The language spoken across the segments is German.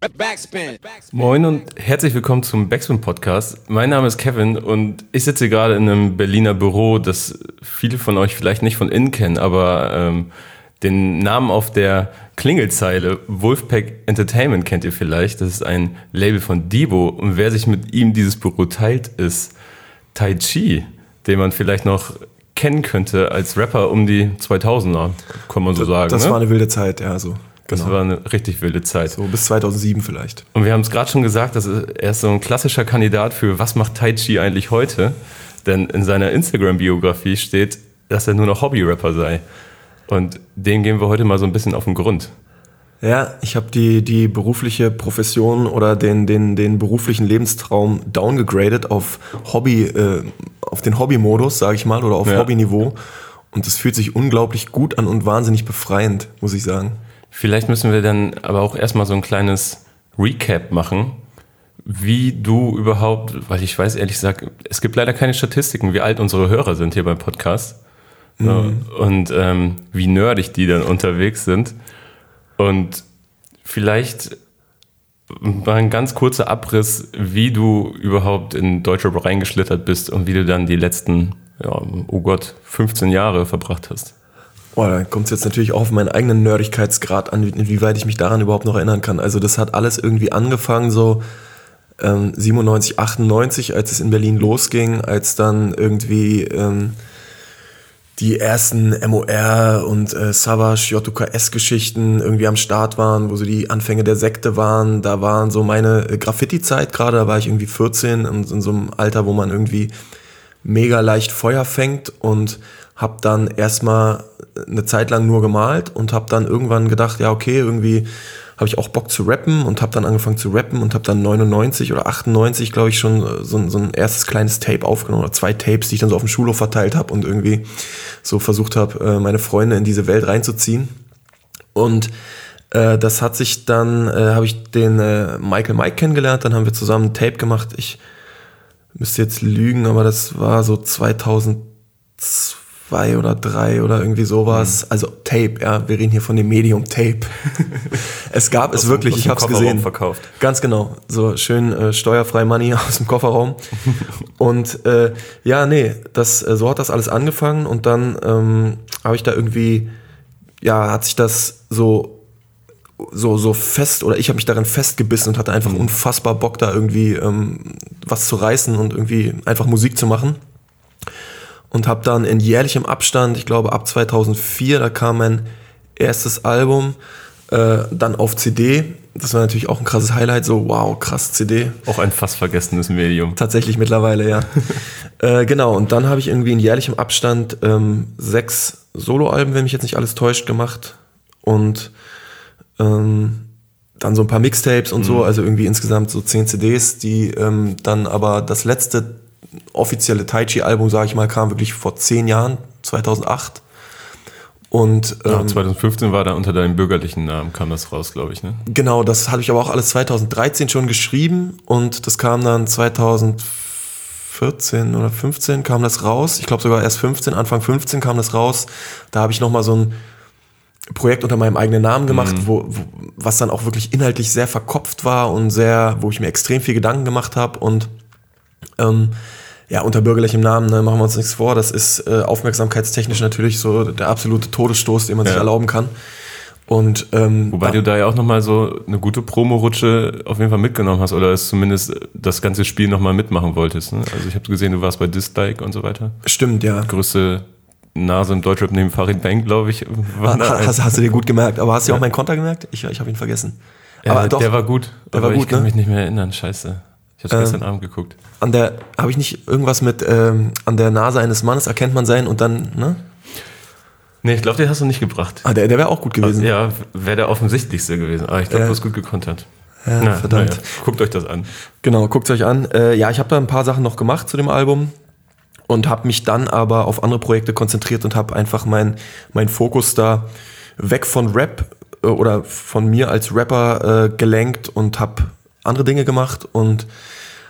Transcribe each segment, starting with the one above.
Backspin. Moin und herzlich willkommen zum Backspin Podcast. Mein Name ist Kevin und ich sitze gerade in einem Berliner Büro, das viele von euch vielleicht nicht von innen kennen, aber den Namen auf der Klingelzeile Wolfpack Entertainment kennt ihr vielleicht. Das ist ein Label von Debo und wer sich mit ihm dieses Büro teilt, ist Tai Chi, den man vielleicht noch kennen könnte als Rapper um die 2000er, kann man so sagen. Das war eine wilde Zeit, ja, so. Das war eine richtig wilde Zeit. So bis 2007 vielleicht. Und wir haben es gerade schon gesagt, er ist so ein klassischer Kandidat für was macht Tai Chi eigentlich heute? Denn in seiner Instagram-Biografie steht, dass er nur noch Hobby-Rapper sei. Und dem gehen wir heute mal so ein bisschen auf den Grund. Ja, ich habe die berufliche Profession oder den beruflichen Lebenstraum downgegradet auf auf den Hobby-Modus, sage ich mal, oder auf Hobby-Niveau. Und das fühlt sich unglaublich gut an und wahnsinnig befreiend, muss ich sagen. Vielleicht müssen wir dann aber auch erstmal so ein kleines Recap machen, wie du überhaupt, weil ich weiß ehrlich gesagt, es gibt leider keine Statistiken, wie alt unsere Hörer sind hier beim Podcast und wie nerdig die dann unterwegs sind. Und vielleicht mal ein ganz kurzer Abriss, wie du überhaupt in Deutschrap reingeschlittert bist und wie du dann die letzten, 15 Jahre verbracht hast. Boah, da kommt es jetzt natürlich auch auf meinen eigenen Nerdigkeitsgrad an, inwieweit ich mich daran überhaupt noch erinnern kann. Also das hat alles irgendwie angefangen so 97, 98, als es in Berlin losging, als dann irgendwie die ersten MOR und Savage, JUKS-Geschichten irgendwie am Start waren, wo so die Anfänge der Sekte waren. Da waren so meine Graffiti-Zeit gerade, da war ich irgendwie 14 in so einem Alter, wo man irgendwie mega leicht Feuer fängt und hab dann erstmal eine Zeit lang nur gemalt und hab dann irgendwann gedacht, ja okay, irgendwie habe ich auch Bock zu rappen und hab dann angefangen zu rappen und hab dann 99 oder 98, glaube ich, schon so ein erstes kleines Tape aufgenommen oder 2 Tapes, die ich dann so auf dem Schulhof verteilt habe und irgendwie so versucht habe, meine Freunde in diese Welt reinzuziehen. Und das hat sich dann, habe ich den Michael Mike kennengelernt, dann haben wir zusammen ein Tape gemacht. Ich müsste jetzt lügen, aber das war so 2002 oder 2003 oder irgendwie sowas. Also Tape, ja, wir reden hier von dem Medium Tape. Es gab es wirklich, ich habe es gesehen. Verkauft. Ganz genau, so schön steuerfrei Money aus dem Kofferraum. Und so hat das alles angefangen und dann habe ich da irgendwie, hat sich das so fest, oder ich habe mich darin festgebissen und hatte einfach unfassbar Bock, da irgendwie was zu reißen und irgendwie einfach Musik zu machen. Und habe dann in jährlichem Abstand, ich glaube ab 2004, da kam mein erstes Album, dann auf CD. Das war natürlich auch ein krasses Highlight, so wow, krass CD. Auch ein fast vergessenes Medium. Tatsächlich mittlerweile, ja. Genau, und dann habe ich irgendwie in jährlichem Abstand 6 Soloalben, wenn mich jetzt nicht alles täuscht, gemacht. Und dann so ein paar Mixtapes und so, also irgendwie insgesamt so 10 CDs, die dann aber das letzte offizielle Tai Chi-Album, sage ich mal, kam wirklich vor 10 Jahren, 2008. Und 2015 war da unter deinem bürgerlichen Namen, kam das raus, glaube ich, ne? Genau, das hatte ich aber auch alles 2013 schon geschrieben und das kam dann 2014 oder 15 kam das raus. Ich glaube sogar erst Anfang 15 kam das raus. Da habe ich nochmal so ein Projekt unter meinem eigenen Namen gemacht, was dann auch wirklich inhaltlich sehr verkopft war und wo ich mir extrem viel Gedanken gemacht habe und unter bürgerlichem Namen, ne, machen wir uns nichts vor, das ist aufmerksamkeitstechnisch natürlich so der absolute Todesstoß, den man sich erlauben kann. Und wobei du da ja auch nochmal so eine gute Promo-Rutsche auf jeden Fall mitgenommen hast oder es zumindest das ganze Spiel nochmal mitmachen wolltest. Ne? Also ich habe gesehen, du warst bei Dislike und so weiter. Stimmt, ja. Größte Nase im Deutschrap neben Farid Bang, glaube ich. Hast du dir gut gemerkt, aber hast du auch meinen Konter gemerkt? Ich habe ihn vergessen. Aber doch, der war gut. Ich kann ne? mich nicht mehr erinnern, scheiße. Ich habe gestern Abend geguckt. Habe ich nicht irgendwas mit an der Nase eines Mannes erkennt man sein und dann, ne? Nee, ich glaube, den hast du nicht gebracht. Der wäre auch gut gewesen. Ja, wäre der offensichtlichste gewesen. Aber ich glaube, du hast gut gekontert. Ja, verdammt. Ja. Guckt euch das an. Genau, guckt es euch an. Ich habe da ein paar Sachen noch gemacht zu dem Album und habe mich dann aber auf andere Projekte konzentriert und habe einfach mein Fokus da weg von Rap oder von mir als Rapper gelenkt und habe andere Dinge gemacht und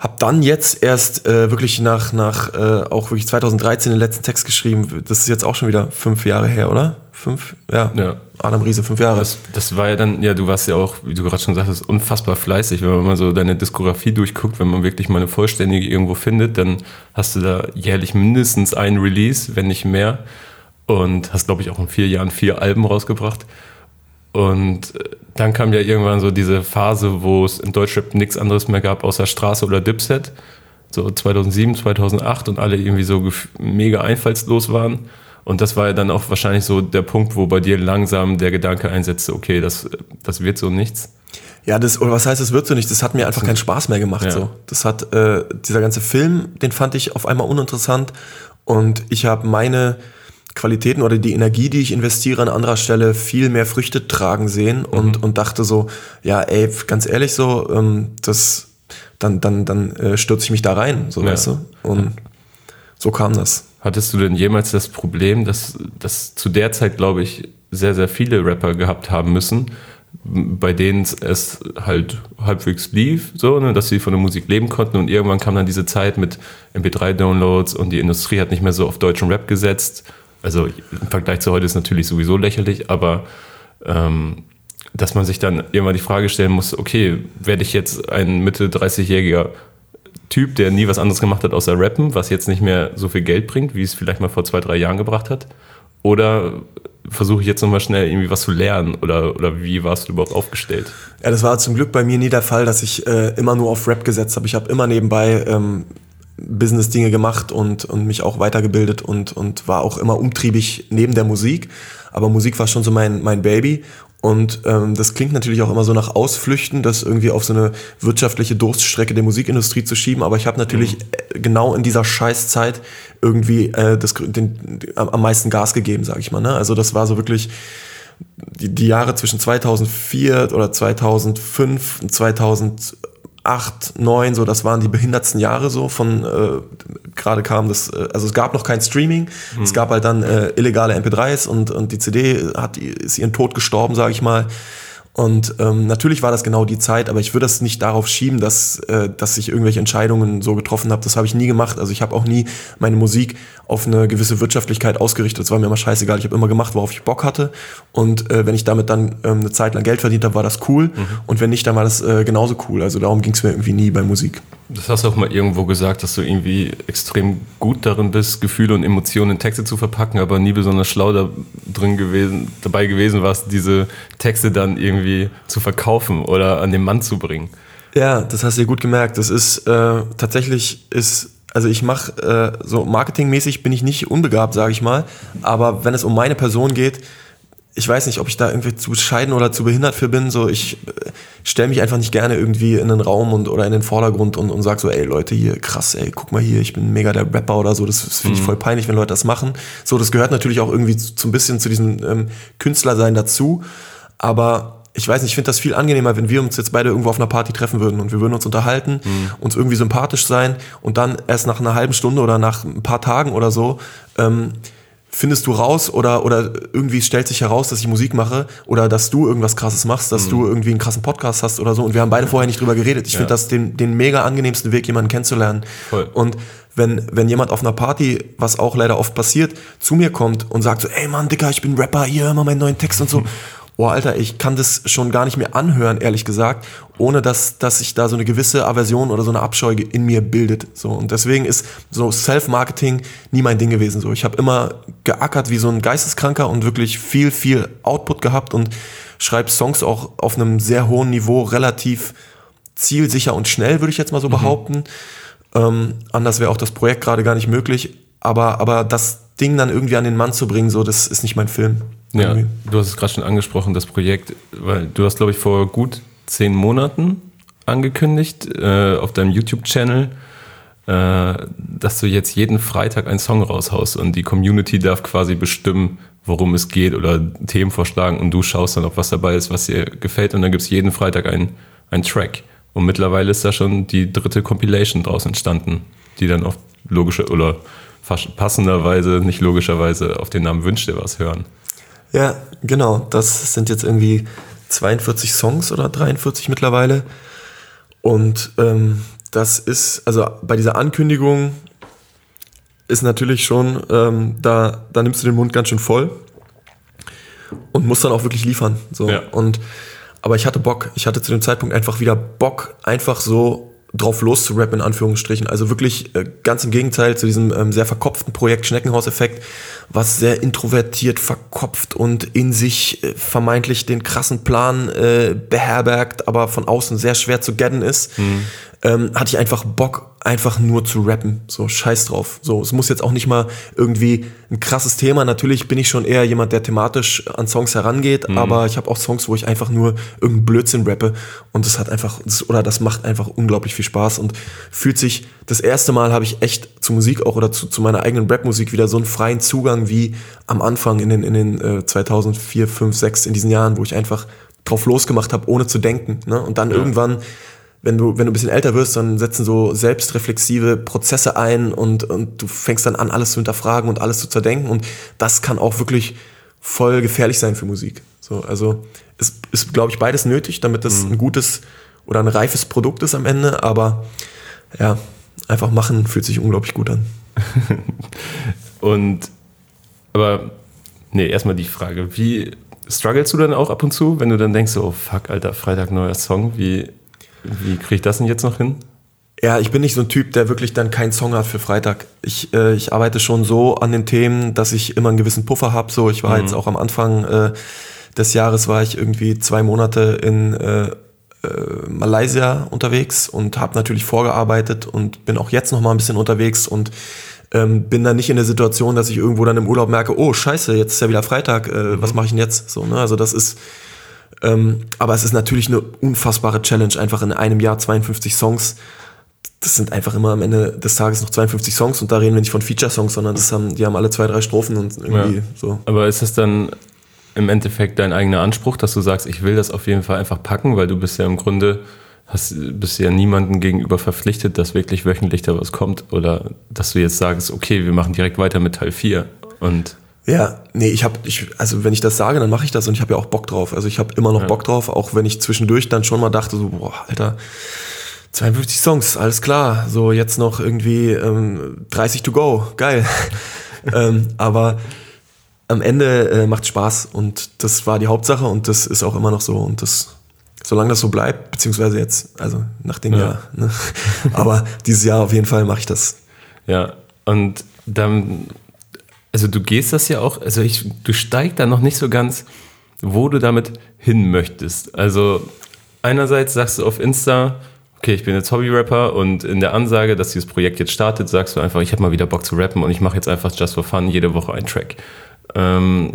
Hab dann jetzt erst wirklich nach auch wirklich 2013 den letzten Text geschrieben. Das ist jetzt auch schon wieder 5 Jahre her, oder? 5? Ja. Adam Riese, 5 Jahre. Das war ja dann, du warst ja auch, wie du gerade schon sagtest, unfassbar fleißig. Wenn man mal so deine Diskografie durchguckt, wenn man wirklich mal eine vollständige irgendwo findet, dann hast du da jährlich mindestens einen Release, wenn nicht mehr. Und hast, glaube ich, auch in 4 Jahren 4 Alben rausgebracht. Und dann kam ja irgendwann so diese Phase, wo es in Deutschrap nichts anderes mehr gab, außer Straße oder Dipset. So 2007, 2008 und alle irgendwie so mega einfallslos waren. Und das war ja dann auch wahrscheinlich so der Punkt, wo bei dir langsam der Gedanke einsetzte, okay, das wird so nichts. Ja, oder was heißt, das wird so nicht? Das hat mir einfach keinen Spaß mehr gemacht. Ja. So. Das hat, dieser ganze Film, den fand ich auf einmal uninteressant. Und ich habe meine Qualitäten oder die Energie, die ich investiere an anderer Stelle, viel mehr Früchte tragen sehen und dachte so, ja, ey, ganz ehrlich so, dann stürze ich mich da rein, so, weißt du? Und so kam das. Hattest du denn jemals das Problem, dass zu der Zeit, glaube ich, sehr, sehr viele Rapper gehabt haben müssen, bei denen es halt halbwegs lief, so, ne, dass sie von der Musik leben konnten und irgendwann kam dann diese Zeit mit MP3-Downloads und die Industrie hat nicht mehr so auf deutschen Rap gesetzt. Also im Vergleich zu heute ist natürlich sowieso lächerlich, aber dass man sich dann irgendwann die Frage stellen muss, okay, werde ich jetzt ein Mitte 30-jähriger Typ, der nie was anderes gemacht hat außer Rappen, was jetzt nicht mehr so viel Geld bringt, wie es vielleicht mal vor 2-3 Jahren gebracht hat? Oder versuche ich jetzt nochmal schnell irgendwie was zu lernen? Oder wie warst du überhaupt aufgestellt? Ja, das war zum Glück bei mir nie der Fall, dass ich immer nur auf Rap gesetzt habe. Ich habe immer nebenbei Business-Dinge gemacht und mich auch weitergebildet und war auch immer umtriebig neben der Musik. Aber Musik war schon so mein Baby. Und das klingt natürlich auch immer so nach Ausflüchten, das irgendwie auf so eine wirtschaftliche Durststrecke der Musikindustrie zu schieben. Aber ich habe natürlich genau in dieser Scheißzeit irgendwie am meisten Gas gegeben, sag ich mal. Ne? Also das war so wirklich die Jahre zwischen 2004 oder 2005 und 2008, 2009, so, das waren die behindertsten Jahre so von, gerade kam das, also es gab noch kein Streaming, es gab halt dann illegale MP3s und die CD ist ihren Tod gestorben, sage ich mal. Und natürlich war das genau die Zeit, aber ich würde das nicht darauf schieben, dass ich irgendwelche Entscheidungen so getroffen habe. Das habe ich nie gemacht. Also ich habe auch nie meine Musik auf eine gewisse Wirtschaftlichkeit ausgerichtet. Das war mir immer scheißegal. Ich habe immer gemacht, worauf ich Bock hatte. Und wenn ich damit dann eine Zeit lang Geld verdient habe, war das cool. Und wenn nicht, dann war das genauso cool. Also darum ging es mir irgendwie nie bei Musik. Das hast du auch mal irgendwo gesagt, dass du irgendwie extrem gut darin bist, Gefühle und Emotionen in Texte zu verpacken, aber nie besonders schlau dabei gewesen warst, diese Texte dann irgendwie zu verkaufen oder an den Mann zu bringen. Ja, das hast du dir gut gemerkt. Das ist also ich mache so marketingmäßig bin ich nicht unbegabt, sage ich mal, aber wenn es um meine Person geht, ich weiß nicht, ob ich da irgendwie zu bescheiden oder zu behindert für bin. So, ich stelle mich einfach nicht gerne irgendwie in den Raum oder in den Vordergrund und sag so, ey Leute, hier krass, ey, guck mal hier, ich bin mega der Rapper oder so. Das finde ich voll peinlich, wenn Leute das machen. So, das gehört natürlich auch irgendwie so ein bisschen zu diesem Künstlersein dazu. Aber ich weiß nicht, ich finde das viel angenehmer, wenn wir uns jetzt beide irgendwo auf einer Party treffen würden und wir würden uns unterhalten, uns irgendwie sympathisch sein und dann erst nach einer halben Stunde oder nach ein paar Tagen oder so findest du raus oder irgendwie stellt sich heraus, dass ich Musik mache oder dass du irgendwas Krasses machst, dass du irgendwie einen krassen Podcast hast oder so und wir haben beide vorher nicht drüber geredet. Ich finde das den mega angenehmsten Weg, jemanden kennenzulernen. Voll. Und wenn jemand auf einer Party, was auch leider oft passiert, zu mir kommt und sagt so, ey Mann, Dicker, ich bin Rapper, hier, hör mal meinen neuen Text und so. Boah, Alter, ich kann das schon gar nicht mehr anhören, ehrlich gesagt, ohne dass sich da so eine gewisse Aversion oder so eine Abscheu in mir bildet. So. Und deswegen ist so Self-Marketing nie mein Ding gewesen. So. Ich habe immer geackert wie so ein Geisteskranker und wirklich viel Output gehabt und schreibe Songs auch auf einem sehr hohen Niveau, relativ zielsicher und schnell, würde ich jetzt mal so behaupten. Anders wäre auch das Projekt gerade gar nicht möglich. Aber das Ding dann irgendwie an den Mann zu bringen, so, das ist nicht mein Film. Ja, du hast es gerade schon angesprochen, das Projekt, weil du hast, glaube ich, vor gut 10 Monaten angekündigt auf deinem YouTube-Channel, dass du jetzt jeden Freitag einen Song raushaust und die Community darf quasi bestimmen, worum es geht oder Themen vorschlagen und du schaust dann, ob was dabei ist, was dir gefällt und dann gibt es jeden Freitag einen Track. Und mittlerweile ist da schon die 3. Compilation draus entstanden, die dann auf logische oder passenderweise, nicht logischerweise auf den Namen Wünsch dir was hören. Ja, genau. Das sind jetzt irgendwie 42 Songs oder 43 mittlerweile. Und das ist, also bei dieser Ankündigung ist natürlich schon, da nimmst du den Mund ganz schön voll und musst dann auch wirklich liefern. So. Ja. Aber ich hatte Bock. Ich hatte zu dem Zeitpunkt einfach wieder Bock, einfach so drauf loszurappen, in Anführungsstrichen. Also wirklich ganz im Gegenteil zu diesem sehr verkopften Projekt Schneckenhaus-Effekt, was sehr introvertiert, verkopft und in sich vermeintlich den krassen Plan beherbergt, aber von außen sehr schwer zu gadden ist. Hatte ich einfach Bock, einfach nur zu rappen. So, scheiß drauf. So, es muss jetzt auch nicht mal irgendwie ein krasses Thema. Natürlich bin ich schon eher jemand, der thematisch an Songs herangeht, aber ich habe auch Songs, wo ich einfach nur irgendeinen Blödsinn rappe und das macht einfach unglaublich viel Spaß und fühlt sich, das erste Mal habe ich echt zu Musik auch oder zu meiner eigenen Rapmusik wieder so einen freien Zugang wie am Anfang in den 2004, 5, 6, in diesen Jahren, wo ich einfach drauf losgemacht habe, ohne zu denken. Ne? Und dann irgendwann, wenn du ein bisschen älter wirst, dann setzen so selbstreflexive Prozesse ein und du fängst dann an, alles zu hinterfragen und alles zu zerdenken und das kann auch wirklich voll gefährlich sein für Musik. So, also es ist, glaube ich, beides nötig, damit das ein gutes oder ein reifes Produkt ist am Ende, aber ja, einfach machen fühlt sich unglaublich gut an. Erstmal die Frage, wie strugglest du dann auch ab und zu, wenn du dann denkst, oh fuck, Alter, Freitag neuer Song, wie kriege ich das denn jetzt noch hin? Ja, ich bin nicht so ein Typ, der wirklich dann keinen Song hat für Freitag. Ich arbeite schon so an den Themen, dass ich immer einen gewissen Puffer habe. So, ich war jetzt auch am Anfang des Jahres war ich irgendwie 2 Monate in Malaysia unterwegs und habe natürlich vorgearbeitet und bin auch jetzt noch mal ein bisschen unterwegs und bin dann nicht in der Situation, dass ich irgendwo dann im Urlaub merke, oh scheiße, jetzt ist ja wieder Freitag, was mache ich denn jetzt? So, ne? Also das ist aber es ist natürlich eine unfassbare Challenge, einfach in einem Jahr 52 Songs. Das sind einfach immer am Ende des Tages noch 52 Songs und da reden wir nicht von Feature-Songs, sondern die haben alle 2, 3 Strophen und irgendwie so. Aber ist das dann im Endeffekt dein eigener Anspruch, dass du sagst, ich will das auf jeden Fall einfach packen, weil du bist ja im Grunde, bist ja niemandem gegenüber verpflichtet, dass wirklich wöchentlich da was kommt oder dass du jetzt sagst, okay, wir machen direkt weiter mit Teil 4 und... Ja, nee, also wenn ich das sage, dann mache ich das und ich habe ja auch Bock drauf. Also ich habe immer noch Bock drauf, auch wenn ich zwischendurch dann schon mal dachte, so, boah, Alter, 52 Songs, alles klar, so jetzt noch irgendwie 30 to go, geil. Aber am Ende macht Spaß und das war die Hauptsache und das ist auch immer noch so und solange das so bleibt, beziehungsweise jetzt, also nach dem Jahr, ne? Aber dieses Jahr auf jeden Fall mache ich das. Ja, und dann... Also du gehst das ja auch, du steigst da noch nicht so ganz, wo du damit hin möchtest. Also einerseits sagst du auf Insta, okay, ich bin jetzt Hobby-Rapper und in der Ansage, dass dieses Projekt jetzt startet, sagst du einfach, ich habe mal wieder Bock zu rappen und ich mache jetzt einfach just for fun jede Woche einen Track. Da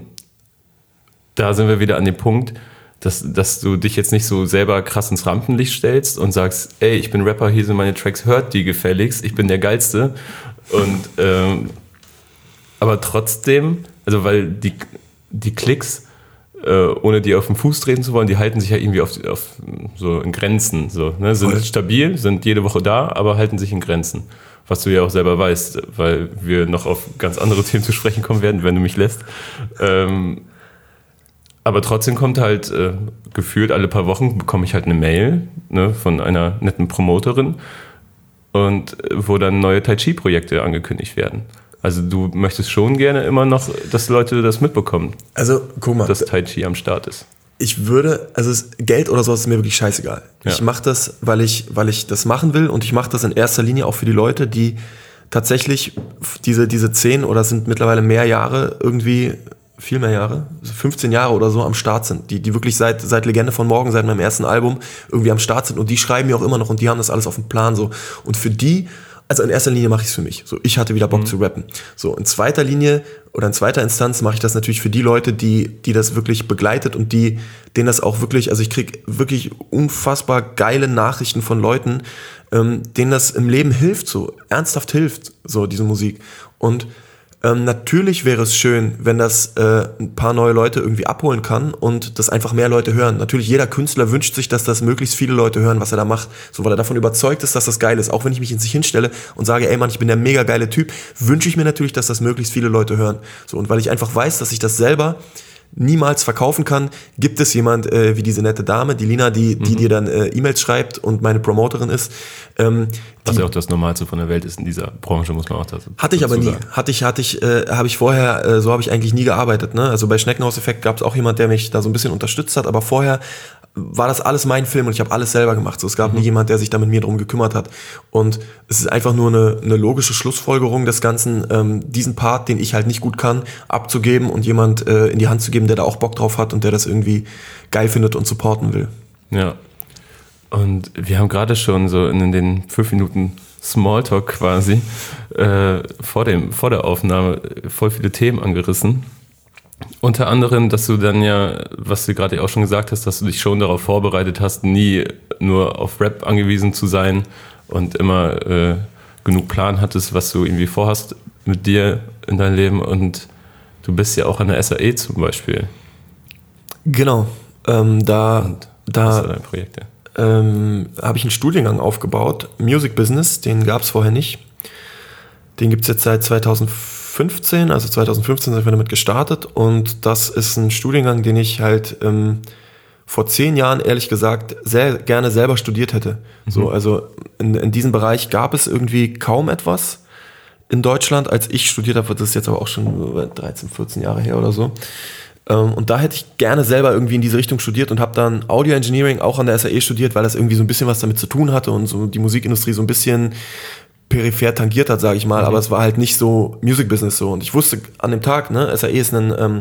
sind wir wieder an dem Punkt, dass du dich jetzt nicht so selber krass ins Rampenlicht stellst und sagst, ey, ich bin Rapper, hier sind meine Tracks, hört die gefälligst, ich bin der Geilste. Und aber trotzdem, also weil die Klicks, ohne die auf den Fuß treten zu wollen, die halten sich ja irgendwie auf so in Grenzen. So, ne? Sind stabil, sind jede Woche da, aber halten sich in Grenzen. Was du ja auch selber weißt, weil wir noch auf ganz andere Themen zu sprechen kommen werden, wenn du mich lässt. Aber trotzdem kommt halt gefühlt alle paar Wochen bekomme ich halt eine Mail, ne, von einer netten Promoterin und wo dann neue Tai Chi-Projekte angekündigt werden. Also du möchtest schon gerne immer noch, dass Leute das mitbekommen. Also guck mal, dass Tai Chi am Start ist. Geld oder sowas ist mir wirklich scheißegal. Ja. Ich mache das, weil ich das machen will und ich mache das in erster Linie auch für die Leute, die tatsächlich diese 10 oder sind mittlerweile mehr Jahre irgendwie, viel mehr Jahre, 15 Jahre oder so am Start sind, die wirklich seit Legende von Morgen, seit meinem ersten Album irgendwie am Start sind und die schreiben mir auch immer noch und die haben das alles auf dem Plan so. Und für die, also in erster Linie mache ich es für mich. So, ich hatte wieder Bock zu rappen. So, in zweiter Linie oder in zweiter Instanz mache ich das natürlich für die Leute, die das wirklich begleitet und denen das auch wirklich, also ich kriege wirklich unfassbar geile Nachrichten von Leuten, denen das im Leben hilft, so ernsthaft hilft, so diese Musik. Und natürlich wäre es schön, wenn das ein paar neue Leute irgendwie abholen kann und das einfach mehr Leute hören. Natürlich, jeder Künstler wünscht sich, dass das möglichst viele Leute hören, was er da macht, so, weil er davon überzeugt ist, dass das geil ist. Auch wenn ich mich in sich hinstelle und sage, ey Mann, ich bin der mega geile Typ, wünsche ich mir natürlich, dass das möglichst viele Leute hören. So, und weil ich einfach weiß, dass ich das selber niemals verkaufen kann, gibt es jemand wie diese nette Dame, die Lina, die dir dann E-Mails schreibt und meine Promoterin ist. Was ja auch das Normalste von der Welt ist in dieser Branche, muss man auch dazu Hatte ich aber nie. sagen. Habe ich vorher, so habe ich eigentlich nie gearbeitet. Ne? Also bei Schneckenhaus-Effekt gab es auch jemand, der mich da so ein bisschen unterstützt hat, aber vorher war das alles mein Film und ich habe alles selber gemacht. So, es gab nie jemand, der sich da mit mir drum gekümmert hat. Und es ist einfach nur eine logische Schlussfolgerung des Ganzen, diesen Part, den ich halt nicht gut kann, abzugeben und jemand in die Hand zu geben, der da auch Bock drauf hat und der das irgendwie geil findet und supporten will. Ja. Und wir haben gerade schon so in den 5 Minuten Smalltalk quasi vor der Aufnahme voll viele Themen angerissen. Unter anderem, dass du dann ja, was du gerade auch schon gesagt hast, dass du dich schon darauf vorbereitet hast, nie nur auf Rap angewiesen zu sein und immer genug Plan hattest, was du irgendwie vorhast mit dir in deinem Leben. Und du bist ja auch an der SAE zum Beispiel. Genau. Was ist dein Projekt? Ja? Habe ich einen Studiengang aufgebaut, Music Business, den gab es vorher nicht. Den gibt es jetzt seit 2015, also 2015 sind wir damit gestartet und das ist ein Studiengang, den ich halt vor 10 Jahren, ehrlich gesagt, sehr gerne selber studiert hätte. So, also in diesem Bereich gab es irgendwie kaum etwas in Deutschland, als ich studiert habe, das ist jetzt aber auch schon 13, 14 Jahre her oder so. Und da hätte ich gerne selber irgendwie in diese Richtung studiert und habe dann Audio Engineering auch an der SAE studiert, weil das irgendwie so ein bisschen was damit zu tun hatte und so die Musikindustrie so ein bisschen peripher tangiert hat, sage ich mal, aber es war halt nicht so Music Business so. Und ich wusste an dem Tag, ne, SAE ist ein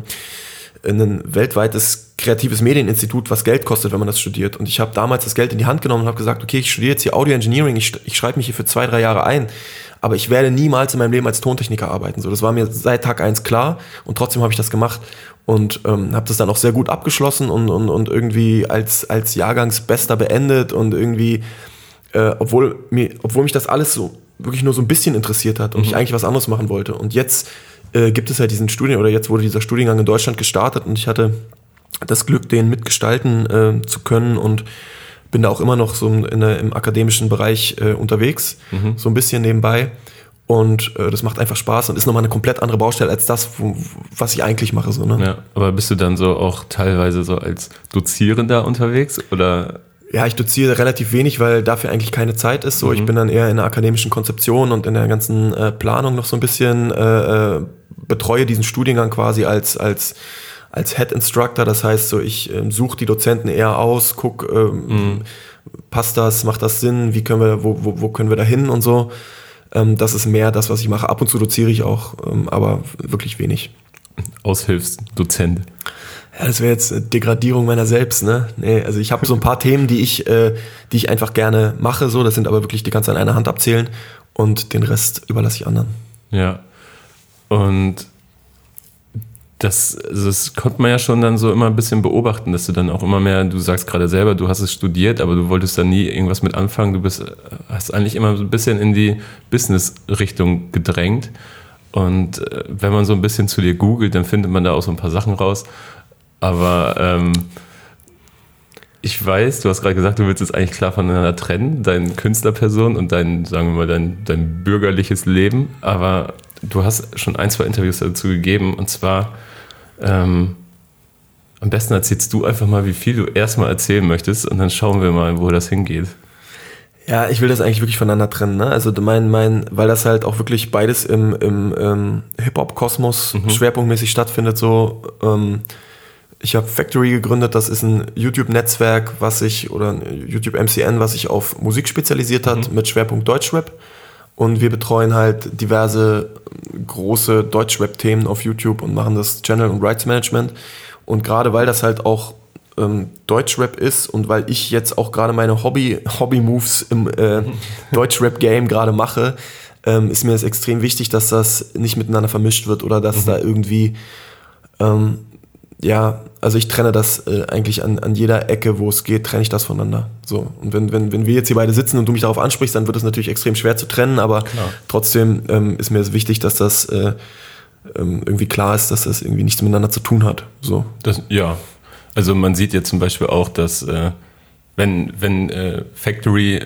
weltweites kreatives Medieninstitut, was Geld kostet, wenn man das studiert. Und ich habe damals das Geld in die Hand genommen und habe gesagt, okay, ich studiere jetzt hier Audio Engineering, ich schreibe mich hier für 2-3 Jahre ein, aber ich werde niemals in meinem Leben als Tontechniker arbeiten. So, das war mir seit Tag 1 klar und trotzdem habe ich das gemacht und habe das dann auch sehr gut abgeschlossen und irgendwie als Jahrgangsbester beendet und irgendwie, obwohl mich das alles so wirklich nur so ein bisschen interessiert hat und ich eigentlich was anderes machen wollte. Und jetzt gibt es halt diesen jetzt wurde dieser Studiengang in Deutschland gestartet und ich hatte das Glück, den mitgestalten zu können und bin da auch immer noch so im akademischen Bereich unterwegs, so ein bisschen nebenbei. Und das macht einfach Spaß und ist nochmal eine komplett andere Baustelle als das, was ich eigentlich mache. So, ne? Ja, aber bist du dann so auch teilweise so als Dozierender unterwegs? Oder? Ja, ich doziere relativ wenig, weil dafür eigentlich keine Zeit ist. So, ich bin dann eher in der akademischen Konzeption und in der ganzen Planung noch so ein bisschen, betreue diesen Studiengang quasi als Head Instructor. Das heißt, so ich suche die Dozenten eher aus, guck, passt das, macht das Sinn, wo können wir da hin und so. Das ist mehr das, was ich mache. Ab und zu doziere ich auch, aber wirklich wenig. Aushilfsdozent. Ja, das wäre jetzt Degradierung meiner selbst, ne? Nee, also ich habe so ein paar Themen, die ich einfach gerne mache, so, das sind aber wirklich, die kannst du an einer Hand abzählen und den Rest überlasse ich anderen. Ja. Und das konnte man ja schon dann so immer ein bisschen beobachten, dass du dann auch immer mehr, du sagst gerade selber, du hast es studiert, aber du wolltest da nie irgendwas mit anfangen, hast eigentlich immer so ein bisschen in die Business-Richtung gedrängt und wenn man so ein bisschen zu dir googelt, dann findet man da auch so ein paar Sachen raus, aber ich weiß, du hast gerade gesagt, du willst es eigentlich klar voneinander trennen, deine Künstlerperson und sagen wir mal, dein bürgerliches Leben, aber du hast schon 1-2 Interviews dazu gegeben und zwar am besten erzählst du einfach mal, wie viel du erstmal erzählen möchtest und dann schauen wir mal, wo das hingeht. Ja, ich will das eigentlich wirklich voneinander trennen, ne? Also weil das halt auch wirklich beides im Hip-Hop-Kosmos schwerpunktmäßig stattfindet, so ich habe Factory gegründet, das ist ein YouTube-Netzwerk, oder ein YouTube-MCN, was sich auf Musik spezialisiert hat, mit Schwerpunkt Deutschrap. Und wir betreuen halt diverse große Deutschrap-Themen auf YouTube und machen das Channel- und Rights-Management. Und gerade weil das halt auch Deutschrap ist und weil ich jetzt auch gerade meine Hobby-Moves im Deutschrap-Game gerade mache, ist mir das extrem wichtig, dass das nicht miteinander vermischt wird oder dass da irgendwie also ich trenne das eigentlich an jeder Ecke, wo es geht, trenne ich das voneinander. So. Und wenn wir jetzt hier beide sitzen und du mich darauf ansprichst, dann wird es natürlich extrem schwer zu trennen, aber trotzdem ist mir es wichtig, dass das irgendwie klar ist, dass das irgendwie nichts miteinander zu tun hat. So. Also man sieht jetzt zum Beispiel auch, dass wenn Factory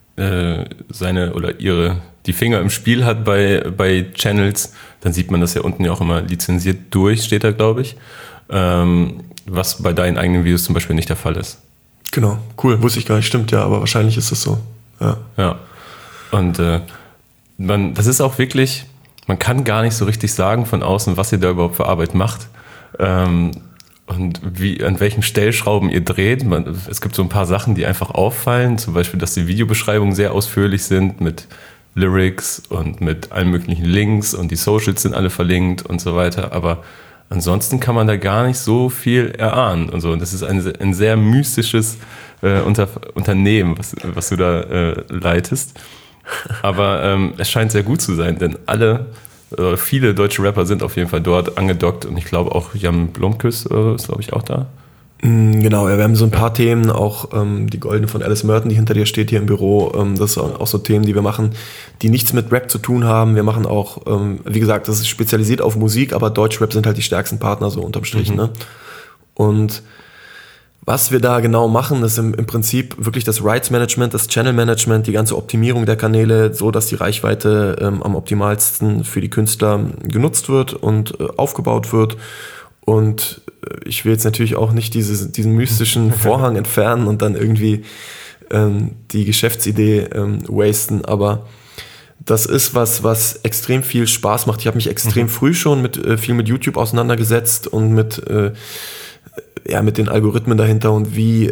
die Finger im Spiel hat bei Channels, dann sieht man das ja unten ja auch immer lizenziert durch, steht da, glaube ich. was bei deinen eigenen Videos zum Beispiel nicht der Fall ist. Genau, cool, wusste ich gar nicht, stimmt ja, aber wahrscheinlich ist es so. Ja. Und das ist auch wirklich, man kann gar nicht so richtig sagen von außen, was ihr da überhaupt für Arbeit macht. Und an welchen Stellschrauben ihr dreht. Es gibt so ein paar Sachen, die einfach auffallen. Zum Beispiel, dass die Videobeschreibungen sehr ausführlich sind mit Lyrics und mit allen möglichen Links und die Socials sind alle verlinkt und so weiter. Aber ansonsten kann man da gar nicht so viel erahnen. Und so. Und das ist ein sehr mystisches Unternehmen, was du da leitest. Aber es scheint sehr gut zu sein, denn viele deutsche Rapper sind auf jeden Fall dort angedockt und ich glaube auch Jan Blomqvist ist, glaube ich, auch da. Genau, ja, wir haben so ein paar Themen, auch die Goldene von Alice Merton, die hinter dir steht hier im Büro. Das sind auch so Themen, die wir machen, die nichts mit Rap zu tun haben. Wir machen auch, wie gesagt, das ist spezialisiert auf Musik, aber Deutschrap sind halt die stärksten Partner, so unterm Strich. Ne? Und was wir da genau machen, ist im Prinzip wirklich das Rights Management, das Channel Management, die ganze Optimierung der Kanäle, so dass die Reichweite am optimalsten für die Künstler genutzt wird und aufgebaut wird. Und ich will jetzt natürlich auch nicht diesen mystischen Vorhang entfernen und dann irgendwie die Geschäftsidee wasten, aber das ist was extrem viel Spaß macht. Ich habe mich extrem früh schon viel mit YouTube auseinandergesetzt und mit den Algorithmen dahinter und wie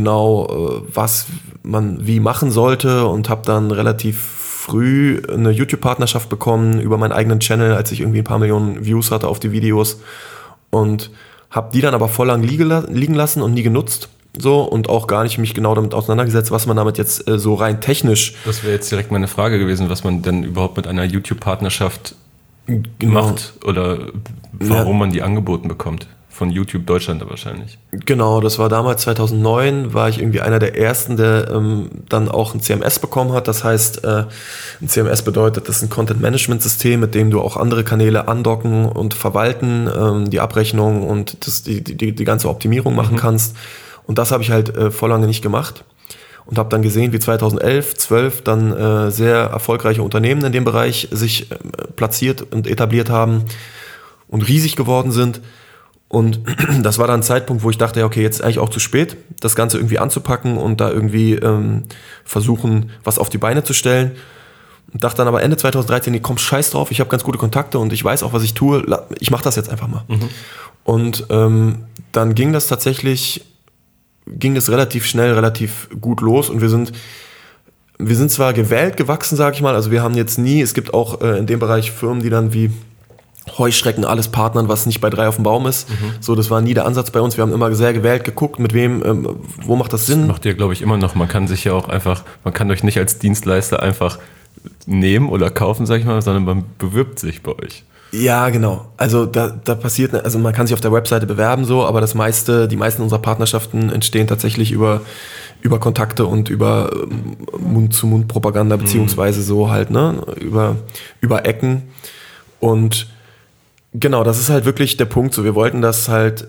was man wie machen sollte und habe dann relativ früh eine YouTube-Partnerschaft bekommen über meinen eigenen Channel, als ich irgendwie ein paar Millionen Views hatte auf die Videos und habe die dann aber voll lang liegen lassen und nie genutzt so und auch gar nicht mich genau damit auseinandergesetzt, was man damit jetzt so rein technisch... Das wäre jetzt direkt meine Frage gewesen, was man denn überhaupt mit einer YouTube-Partnerschaft macht oder warum man die angeboten bekommt. Von YouTube Deutschland wahrscheinlich. Genau, das war damals 2009, war ich irgendwie einer der Ersten, der dann auch ein CMS bekommen hat. Das heißt, ein CMS bedeutet, das ist ein Content-Management-System, mit dem du auch andere Kanäle andocken und verwalten, die Abrechnung und die ganze Optimierung machen kannst. Und das habe ich halt vor lange nicht gemacht und habe dann gesehen, wie 2011, 12 dann sehr erfolgreiche Unternehmen in dem Bereich sich platziert und etabliert haben und riesig geworden sind. Und das war dann ein Zeitpunkt, wo ich dachte, ja, okay, jetzt ist eigentlich auch zu spät, das Ganze irgendwie anzupacken und da irgendwie versuchen, was auf die Beine zu stellen. Und dachte dann aber Ende 2013, nee, komm, scheiß drauf, ich habe ganz gute Kontakte und ich weiß auch, was ich tue, ich mache das jetzt einfach mal. Und dann ging das relativ schnell, relativ gut los und wir sind zwar gewachsen, sag ich mal, also wir haben jetzt es gibt auch in dem Bereich Firmen, die dann wie Heuschrecken alles partnern, was nicht bei 3 auf dem Baum ist. So, das war nie der Ansatz bei uns. Wir haben immer sehr gewählt, geguckt, mit wem, wo macht das Sinn. Das macht ihr, glaube ich, immer noch. Man kann sich ja auch man kann euch nicht als Dienstleister einfach nehmen oder kaufen, sag ich mal, sondern man bewirbt sich bei euch. Ja, genau. Also da passiert, also man kann sich auf der Webseite bewerben so, aber die meisten unserer Partnerschaften entstehen tatsächlich über Kontakte und über Mund-zu-Mund-Propaganda, beziehungsweise so halt, ne, über Ecken. Und genau, das ist halt wirklich der Punkt. So, wir wollten das halt,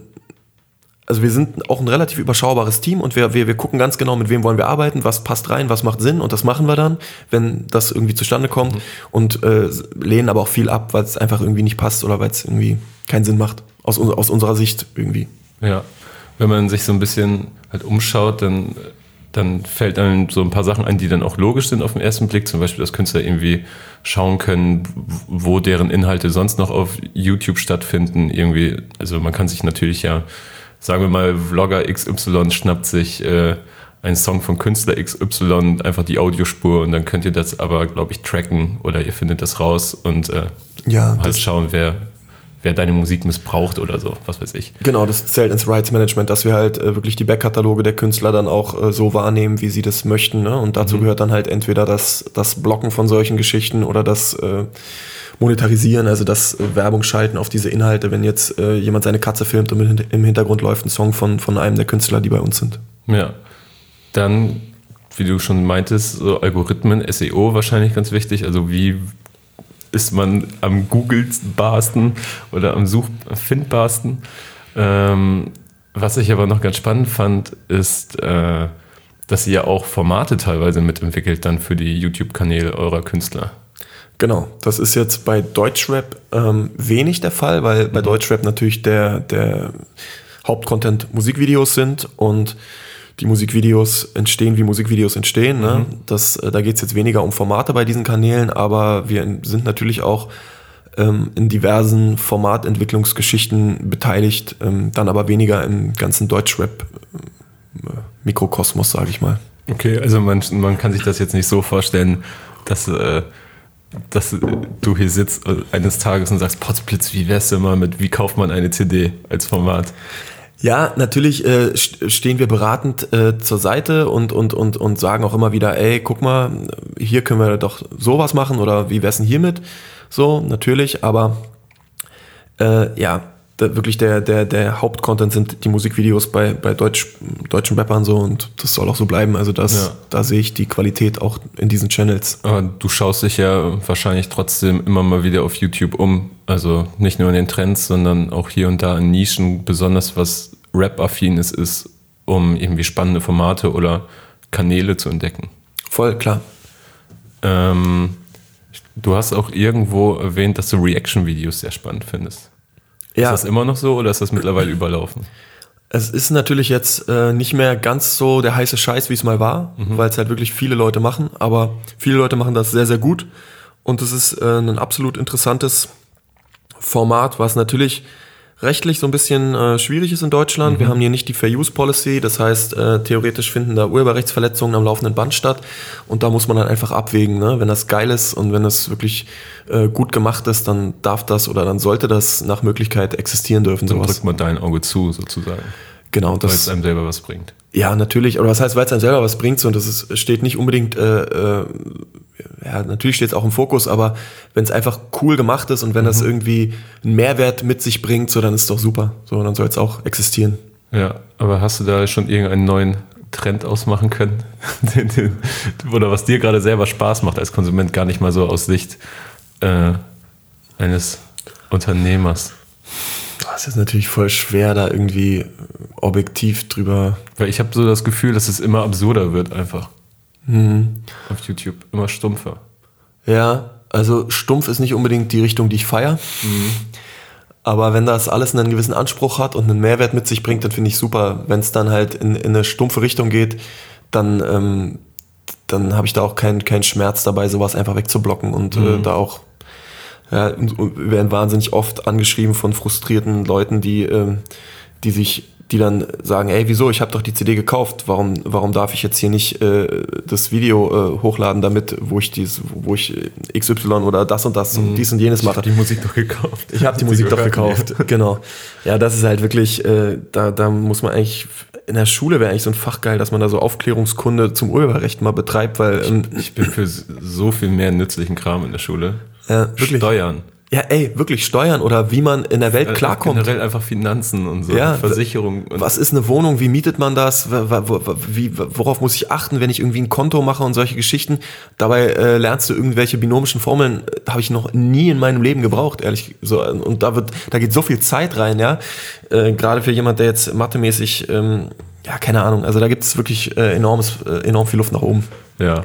also wir sind auch ein relativ überschaubares Team und wir gucken ganz genau, mit wem wollen wir arbeiten, was passt rein, was macht Sinn und das machen wir dann, wenn das irgendwie zustande kommt und lehnen aber auch viel ab, weil es einfach irgendwie nicht passt oder weil es irgendwie keinen Sinn macht, aus unserer Sicht irgendwie. Ja, wenn man sich so ein bisschen halt umschaut, dann fällt einem so ein paar Sachen ein, die dann auch logisch sind auf den ersten Blick. Zum Beispiel, dass Künstler irgendwie schauen können, wo deren Inhalte sonst noch auf YouTube stattfinden. Irgendwie, also man kann sich natürlich sagen wir mal, Vlogger XY schnappt sich einen Song von Künstler XY, einfach die Audiospur und dann könnt ihr das aber, glaube ich, tracken oder ihr findet das raus und halt schauen, wer deine Musik missbraucht oder so, was weiß ich. Genau, das zählt ins Rights Management, dass wir halt wirklich die Backkataloge der Künstler dann auch so wahrnehmen, wie sie das möchten. Ne? Und dazu gehört dann halt entweder das Blocken von solchen Geschichten oder das Monetarisieren, also das Werbung schalten auf diese Inhalte, wenn jetzt jemand seine Katze filmt und im Hintergrund läuft ein Song von einem der Künstler, die bei uns sind. Ja, dann, wie du schon meintest, so Algorithmen, SEO wahrscheinlich ganz wichtig, also wie ist man am googelbarsten oder am findbarsten. Was ich aber noch ganz spannend fand, ist, dass ihr ja auch Formate teilweise mitentwickelt dann für die YouTube-Kanäle eurer Künstler. Genau, das ist jetzt bei Deutschrap wenig der Fall, weil bei Deutschrap natürlich der Hauptcontent Musikvideos sind und die Musikvideos entstehen, wie Musikvideos entstehen. Ne? Da geht es jetzt weniger um Formate bei diesen Kanälen, aber wir sind natürlich auch in diversen Formatentwicklungsgeschichten beteiligt, dann aber weniger im ganzen Deutschrap-Mikrokosmos, sage ich mal. Okay, also man kann sich das jetzt nicht so vorstellen, dass du hier sitzt eines Tages und sagst, Potzblitz, wie wär's denn mal mit, wie kauft man eine CD als Format? Ja, natürlich stehen wir beratend zur Seite und sagen auch immer wieder, ey, guck mal, hier können wir doch sowas machen oder wie wär's denn hiermit? So, natürlich, aber wirklich der Hauptcontent sind die Musikvideos bei deutschen Rappern so und das soll auch so bleiben. Also da sehe ich die Qualität auch in diesen Channels. Aber du schaust dich ja wahrscheinlich trotzdem immer mal wieder auf YouTube um. Also nicht nur in den Trends, sondern auch hier und da in Nischen, besonders was Rap-affin ist, um irgendwie spannende Formate oder Kanäle zu entdecken. Voll, klar. Du hast auch irgendwo erwähnt, dass du Reaction-Videos sehr spannend findest. Ja. Ist das immer noch so oder ist das mittlerweile überlaufen? Es ist natürlich jetzt nicht mehr ganz so der heiße Scheiß, wie es mal war, weil es halt wirklich viele Leute machen, aber viele Leute machen das sehr, sehr gut und es ist ein absolut interessantes Format, was natürlich rechtlich so ein bisschen schwierig ist in Deutschland. Wir haben hier nicht die Fair Use Policy, das heißt, theoretisch finden da Urheberrechtsverletzungen am laufenden Band statt und da muss man dann einfach abwägen, ne? Wenn das geil ist und wenn das wirklich gut gemacht ist, dann darf das oder dann sollte das nach Möglichkeit existieren dürfen. Dann sowas. drückt man dein Auge zu, sozusagen. Genau. Weil es einem selber was bringt. Ja, natürlich. Oder was heißt, weil es einem selber was bringt? Und steht nicht unbedingt, natürlich steht es auch im Fokus, aber wenn es einfach cool gemacht ist und wenn das irgendwie einen Mehrwert mit sich bringt, so dann ist es doch super. So, dann soll es auch existieren. Ja, aber hast du da schon irgendeinen neuen Trend ausmachen können? Oder was dir gerade selber Spaß macht als Konsument, gar nicht mal so aus Sicht eines Unternehmers? Das ist natürlich voll schwer, da irgendwie objektiv drüber. Weil ich habe so das Gefühl, dass es immer absurder wird einfach. Auf YouTube. Immer stumpfer. Ja, also stumpf ist nicht unbedingt die Richtung, die ich feiere. Aber wenn das alles einen gewissen Anspruch hat und einen Mehrwert mit sich bringt, dann finde ich super. Wenn es dann halt in eine stumpfe Richtung geht, dann habe ich da auch keinen Schmerz dabei, sowas einfach wegzublocken und da auch. Ja, wir werden wahnsinnig oft angeschrieben von frustrierten Leuten, die dann sagen, ey, wieso, ich habe doch die CD gekauft, warum darf ich jetzt hier nicht das Video hochladen damit, wo ich XY oder das und das und dies und jenes mache. Ich habe die Musik doch gekauft. Ich habe die Musik doch gekauft, genau. Ja, das ist halt wirklich, da muss man eigentlich, in der Schule wäre eigentlich so ein Fach geil, dass man da so Aufklärungskunde zum Urheberrecht mal betreibt, weil... Ich bin für so viel mehr nützlichen Kram in der Schule. Wirklich. Steuern. Ja, ey, wirklich Steuern oder wie man in der Welt klarkommt. Generell einfach Finanzen und so, ja, Versicherung. Und was ist eine Wohnung, wie mietet man das, worauf muss ich achten, wenn ich irgendwie ein Konto mache und solche Geschichten. Dabei lernst du irgendwelche binomischen Formeln, habe ich noch nie in meinem Leben gebraucht, ehrlich. So, und da geht so viel Zeit rein, ja. Gerade für jemand, der jetzt mathemäßig, keine Ahnung, also da gibt es wirklich enorm viel Luft nach oben. Ja.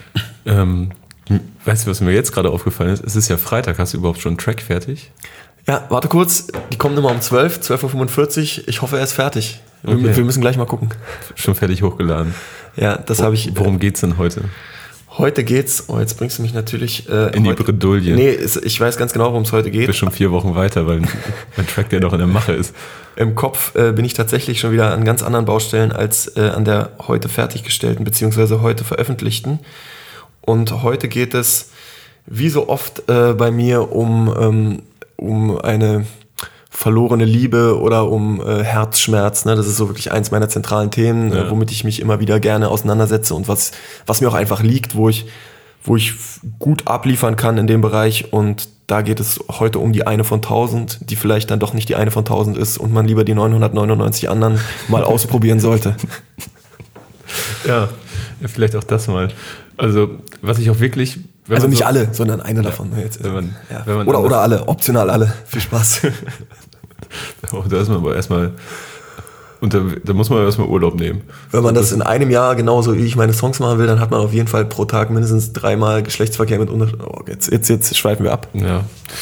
Weißt du, was mir jetzt gerade aufgefallen ist? Es ist ja Freitag. Hast du überhaupt schon einen Track fertig? Ja, warte kurz. Die kommen immer um 12:45 Uhr. Ich hoffe, er ist fertig. Okay. Wir müssen gleich mal gucken. Schon fertig hochgeladen. Ja, das habe ich. Worum geht's denn heute? Heute geht's, jetzt bringst du mich natürlich... in die Bredouille. Nee, ich weiß ganz genau, worum es heute geht. Du bist schon 4 Wochen weiter, weil ein Track, der noch in der Mache ist. Im Kopf bin ich tatsächlich schon wieder an ganz anderen Baustellen als an der heute fertiggestellten bzw. heute veröffentlichten. Und heute geht es, wie so oft bei mir, um eine verlorene Liebe oder um Herzschmerz. Ne? Das ist so wirklich eins meiner zentralen Themen, womit ich mich immer wieder gerne auseinandersetze und was mir auch einfach liegt, wo ich gut abliefern kann in dem Bereich. Und da geht es heute um die eine von 1000, die vielleicht dann doch nicht die eine von 1000 ist und man lieber die 999 anderen mal ausprobieren sollte. Ja, vielleicht auch das mal. Also, was ich auch wirklich... Also nicht alle, sondern eine davon. Jetzt, wenn man oder alle, optional alle. Viel Spaß. Da ist man aber erstmal Und da muss man erstmal Urlaub nehmen. Wenn man das in einem Jahr genauso wie ich meine Songs machen will, dann hat man auf jeden Fall pro Tag mindestens 3-mal Geschlechtsverkehr mit jetzt schweifen wir ab. Ja.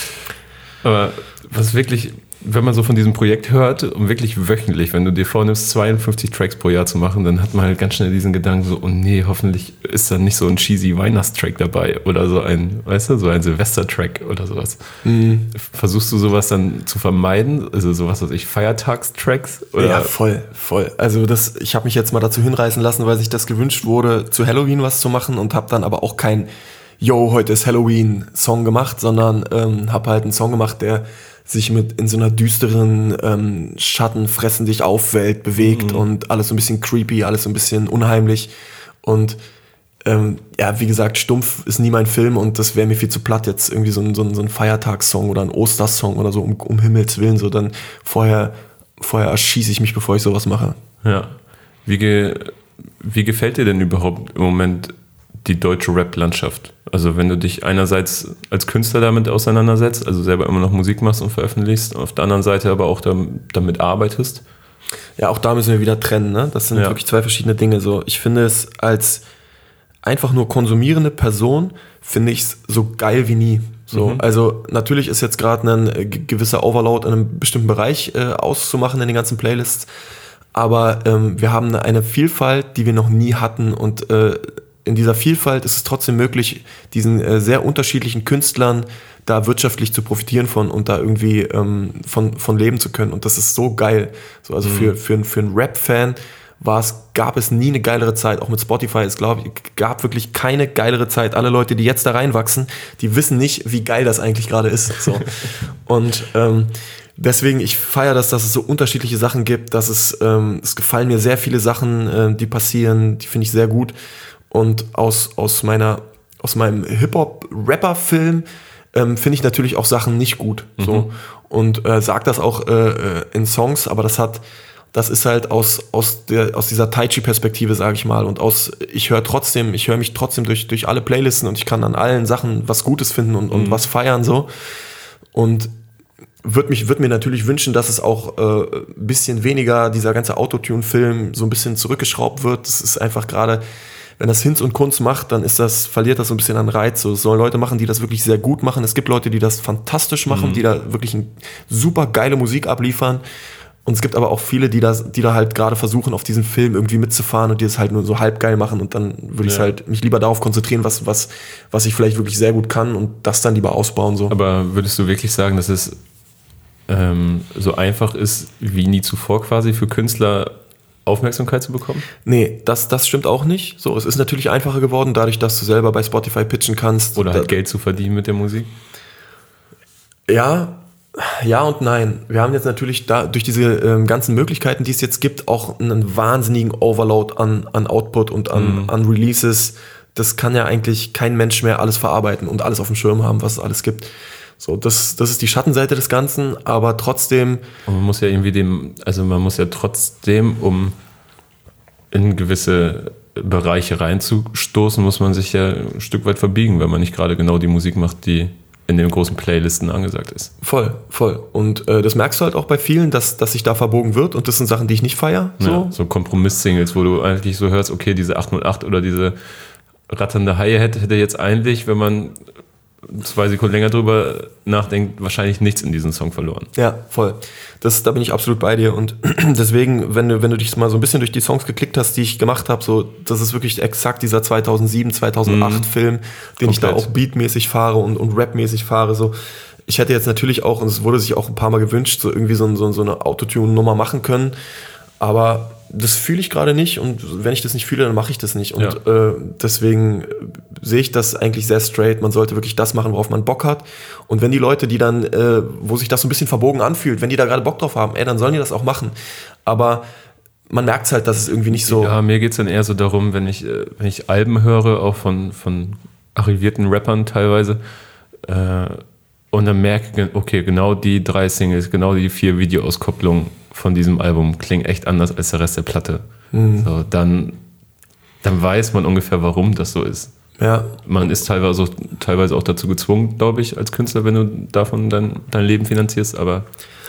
Aber was wirklich, wenn man so von diesem Projekt hört und wirklich wöchentlich, wenn du dir vornimmst, 52 Tracks pro Jahr zu machen, dann hat man halt ganz schnell diesen Gedanken so, oh nee, hoffentlich ist da nicht so ein cheesy Weihnachtstrack dabei oder so ein, weißt du, so ein Silvester-Track oder sowas. Mhm. Versuchst du sowas dann zu vermeiden? Also sowas, was ich, Feiertagstracks? Oder? Ja, voll. Also ich habe mich jetzt mal dazu hinreißen lassen, weil sich das gewünscht wurde, zu Halloween was zu machen und habe dann aber auch kein Yo, heute ist Halloween-Song gemacht, sondern habe halt einen Song gemacht, der sich in so einer düsteren Schatten fressen dich auf Welt bewegt und alles so ein bisschen creepy, alles so ein bisschen unheimlich und wie gesagt, stumpf ist nie mein Film und das wäre mir viel zu platt, jetzt irgendwie so ein Feiertagssong oder ein Ostersong oder so, um Himmels Willen, so dann vorher erschieße ich mich, bevor ich sowas mache. Ja. Wie gefällt dir denn überhaupt im Moment die deutsche Rap-Landschaft? Also wenn du dich einerseits als Künstler damit auseinandersetzt, also selber immer noch Musik machst und veröffentlichst, auf der anderen Seite aber auch damit arbeitest. Ja, auch da müssen wir wieder trennen, ne? Das sind wirklich zwei verschiedene Dinge. So, ich finde es als einfach nur konsumierende Person, finde ich es so geil wie nie. So, also natürlich ist jetzt gerade ein gewisser Overload in einem bestimmten Bereich auszumachen in den ganzen Playlists, aber wir haben eine Vielfalt, die wir noch nie hatten und in dieser Vielfalt ist es trotzdem möglich, diesen sehr unterschiedlichen Künstlern da wirtschaftlich zu profitieren von und da irgendwie von leben zu können. Und das ist so geil. So, also für einen Rap-Fan gab es nie eine geilere Zeit. Auch mit Spotify, es gab wirklich keine geilere Zeit. Alle Leute, die jetzt da reinwachsen, die wissen nicht, wie geil das eigentlich gerade ist. So. Und deswegen, ich feiere das, dass es so unterschiedliche Sachen gibt. Dass es gefallen mir sehr viele Sachen, die passieren, die finde ich sehr gut. Und aus meinem Hip-Hop-Rapper-Film finde ich natürlich auch Sachen nicht gut. So. Und sag das auch in Songs, aber das ist halt aus dieser Tai-Chi-Perspektive, sage ich mal. Und ich höre mich trotzdem durch alle Playlisten und ich kann an allen Sachen was Gutes finden und was feiern. So. Und würde mir natürlich wünschen, dass es auch ein bisschen weniger, dieser ganze Autotune-Film so ein bisschen zurückgeschraubt wird. Das ist einfach gerade, wenn das Hinz und Kunz macht, dann verliert das so ein bisschen an Reiz. So, es sollen Leute machen, die das wirklich sehr gut machen. Es gibt Leute, die das fantastisch machen, die da wirklich super geile Musik abliefern. Und es gibt aber auch viele, die da halt gerade versuchen, auf diesen Film irgendwie mitzufahren und die es halt nur so halb geil machen. Und dann würde ich halt mich lieber darauf konzentrieren, was ich vielleicht wirklich sehr gut kann und das dann lieber ausbauen. So. Aber würdest du wirklich sagen, dass es so einfach ist wie nie zuvor quasi für Künstler Aufmerksamkeit zu bekommen? Nee, das stimmt auch nicht. So, es ist natürlich einfacher geworden, dadurch, dass du selber bei Spotify pitchen kannst. Oder halt Geld zu verdienen mit der Musik? Ja und nein. Wir haben jetzt natürlich durch diese ganzen Möglichkeiten, die es jetzt gibt, auch einen wahnsinnigen Overload an Output und an Releases. Das kann ja eigentlich kein Mensch mehr alles verarbeiten und alles auf dem Schirm haben, was es alles gibt. So, das ist die Schattenseite des Ganzen, aber trotzdem. Und man muss ja irgendwie trotzdem, um in gewisse Bereiche reinzustoßen, muss man sich ja ein Stück weit verbiegen, wenn man nicht gerade genau die Musik macht, die in den großen Playlisten angesagt ist. Voll. Und das merkst du halt auch bei vielen, dass sich da verbogen wird und das sind Sachen, die ich nicht feiere. So Kompromiss-Singles, wo du eigentlich so hörst, okay, diese 808 oder diese ratternde Hi-Hat hätte jetzt eigentlich, wenn man 2 Sekunden länger drüber nachdenkt, wahrscheinlich nichts in diesem Song verloren. Ja, voll. Da bin ich absolut bei dir und deswegen, wenn du dich mal so ein bisschen durch die Songs geklickt hast, die ich gemacht habe, so, das ist wirklich exakt dieser 2007, 2008 Film, den ich da auch beatmäßig fahre und rapmäßig fahre, so. Ich hätte jetzt natürlich auch, und es wurde sich auch ein paar Mal gewünscht, so irgendwie so eine Autotune-Nummer machen können, aber das fühle ich gerade nicht und wenn ich das nicht fühle, dann mache ich das nicht und deswegen sehe ich das eigentlich sehr straight. Man sollte wirklich das machen, worauf man Bock hat und wenn die Leute, die dann, wo sich das so ein bisschen verbogen anfühlt, wenn die da gerade Bock drauf haben, dann sollen die das auch machen, aber man merkt halt, dass es irgendwie nicht so... Ja, mir geht es dann eher so darum, wenn ich Alben höre, auch von arrivierten Rappern teilweise, und dann merke ich, okay, genau die 3 Singles, genau die 4 Videoauskopplungen von diesem Album klingen echt anders als der Rest der Platte. So, dann weiß man ungefähr, warum das so ist. Ja. Man ist teilweise auch dazu gezwungen, glaube ich, als Künstler, wenn du davon dein Leben finanzierst, aber...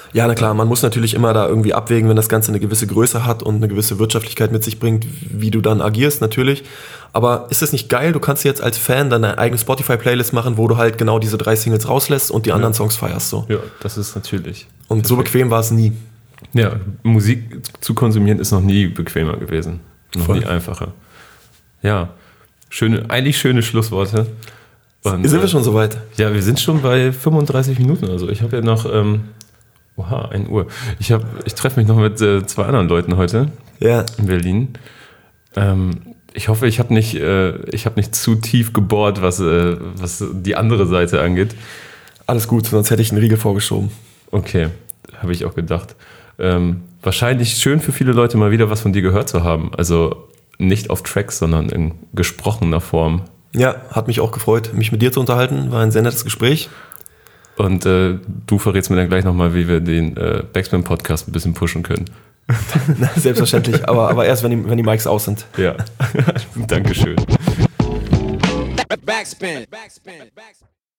Ja, na klar, man muss natürlich immer da irgendwie abwägen, wenn das Ganze eine gewisse Größe hat und eine gewisse Wirtschaftlichkeit mit sich bringt, wie du dann agierst natürlich. Aber ist das nicht geil? Du kannst jetzt als Fan dann eine eigene Spotify-Playlist machen, wo du halt genau diese 3 Singles rauslässt und die anderen Songs feierst so. Ja, das ist natürlich. Und perfekt. so bequem war es nie. Ja, Musik zu konsumieren ist noch nie bequemer gewesen. Noch nie einfacher. Ja, eigentlich schöne Schlussworte. Und, Sind wir schon soweit? Ja, wir sind schon bei 35 Minuten. Also ich habe ja noch, 1 Uhr. Ich treffe mich noch mit 2 anderen Leuten heute in Berlin. Ich hoffe, ich habe nicht zu tief gebohrt, was die andere Seite angeht. Alles gut, sonst hätte ich einen Riegel vorgeschoben. Okay, habe ich auch gedacht. Wahrscheinlich schön für viele Leute mal wieder was von dir gehört zu haben. Also nicht auf Tracks, sondern in gesprochener Form. Ja, hat mich auch gefreut, mich mit dir zu unterhalten. War ein sehr nettes Gespräch. Und du verrätst mir dann gleich nochmal, wie wir den Backspin-Podcast ein bisschen pushen können. Selbstverständlich, aber erst, wenn die Mics aus sind. Ja, Dankeschön. Backspin.